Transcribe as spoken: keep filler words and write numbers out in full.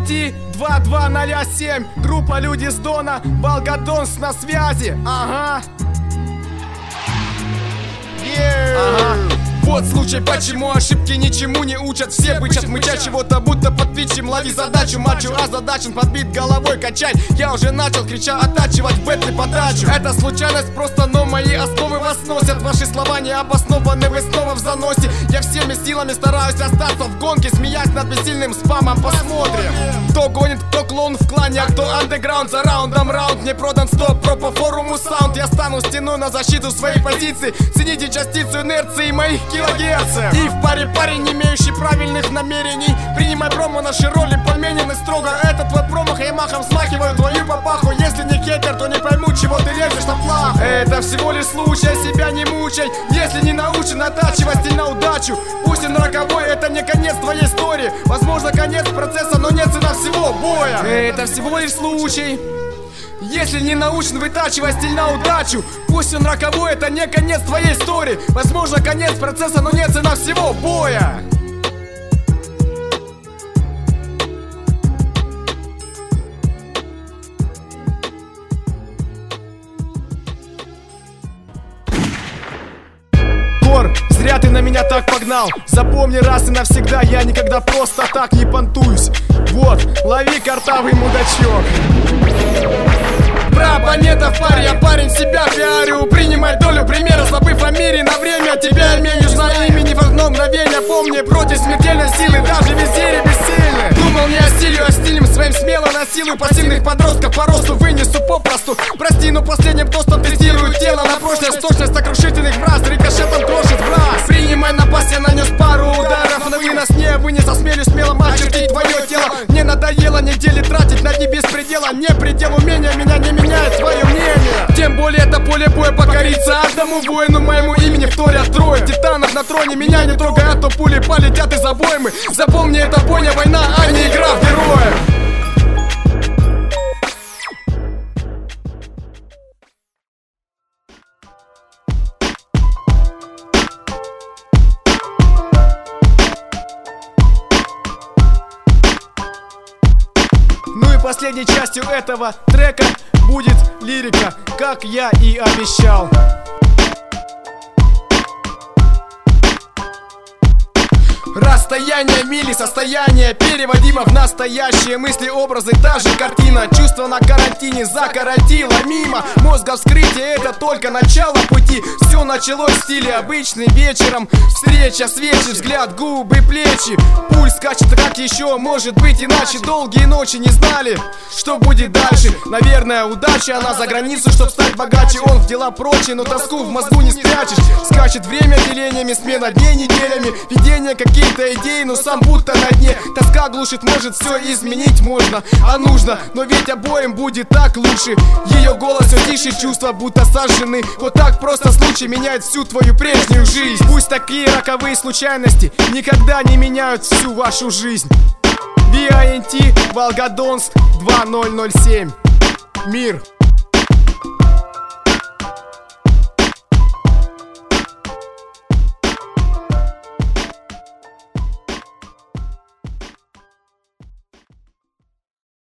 эн ти два два ноль семь, группа люди с Дона, Волгодонск на связи. Ага. Yeah. Ага. Вот случай, почему ошибки ничему не учат. Все бычат, мычат чего-то, будто под твичем. Лови задачу, мачу озадачен, подбит головой качай. Я уже начал, крича, оттачивать в бэтле подачу. Это случайность просто, но мои основы вас носят. Ваши слова не обоснованы, вы снова в заносе. Я всеми силами стараюсь остаться в гонке, смеясь над бессильным спамом. Посмотрим, кто гонит, кто клоун в клане, а кто андеграунд. За раундом раунд, не продан стоп, про по форуму саунд. Я стану стеной на защиту своей позиции. Цените частицу инерции моих килогерцев. И в паре парень, не имеющий правильных намерений. Принимай промо, наши роли подменены строго. Это твой промах, я махом смахиваю твою папаху. Если не хейтер, то не пойму, чего ты лезешь на плаху. Это всего лишь случай, себя не мучай. Если не научен оттачивать стиль на удачу. Пусть он роковой, это не конец твоей истории. Возможно, конец процесса, но нет цена всего боя. Это всего лишь случай. Если не научен вытачивать стиль на удачу. Пусть он роковой, это не конец твоей истории. Возможно, конец процесса, но нет цена всего боя. Тор, зря ты на меня так погнал. Запомни раз и навсегда, я никогда просто так не понтуюсь. Вот, лови картавый мудачок. Про оппонентов парень, я парень себя пиарю. Принимай долю примера, забыв о мире на время. Тебя имеешь на имени в одно мгновение. Помни, против смертельной силы даже веселье бессильны. Думал не о стиле, а стилем своим смело насилую пассивных подростков по росту вынесу попросту. Прости, но последним тостом тестирую тело на прочность, точность сокрушительных фраз, рикошетом крошит в раз. Принимай напасть, я нанес пару ударов на вынос, не вынес, осмелюсь смело очертить твое тело. Мне надоело недели тратить на дни беспредела. Не предел умения, меня не меняет твое мнение. Тем более это поле боя покорится одному воину моему имени вторят трое титанов на троне. Меня не трогают, то пули полетят из обоймы. Запомни, это бойня, война, а не игра в героев. Ну и последней частью этого трека будет лирика, как я и обещал. Расстояние мили, состояние переводимо в настоящее. Мысли, образы, та же картина. Чувства на карантине закоротило мимо. Мозга вскрытие, это только начало пути. Все началось в стиле обычный вечером. Встреча, свечи, взгляд, губы, плечи. Пульс скачет, как еще может быть иначе. Долгие ночи не знали, что будет дальше. Наверное, удача, она за границу, чтоб стать богаче. Он в дела прочие, но тоску в мозгу не спрячешь. Скачет время делениями, смена дней неделями. Видение какие идеи, но сам будто на дне. Тоска глушит, может все изменить можно, а нужно, но ведь обоим будет так лучше. Ее голос все тише, чувства будто сожжены. Вот так просто случай меняет всю твою прежнюю жизнь. Пусть такие роковые случайности никогда не меняют всю вашу жизнь. ви ай эн ти, Волгодонск, два ноль ноль семь. Мир.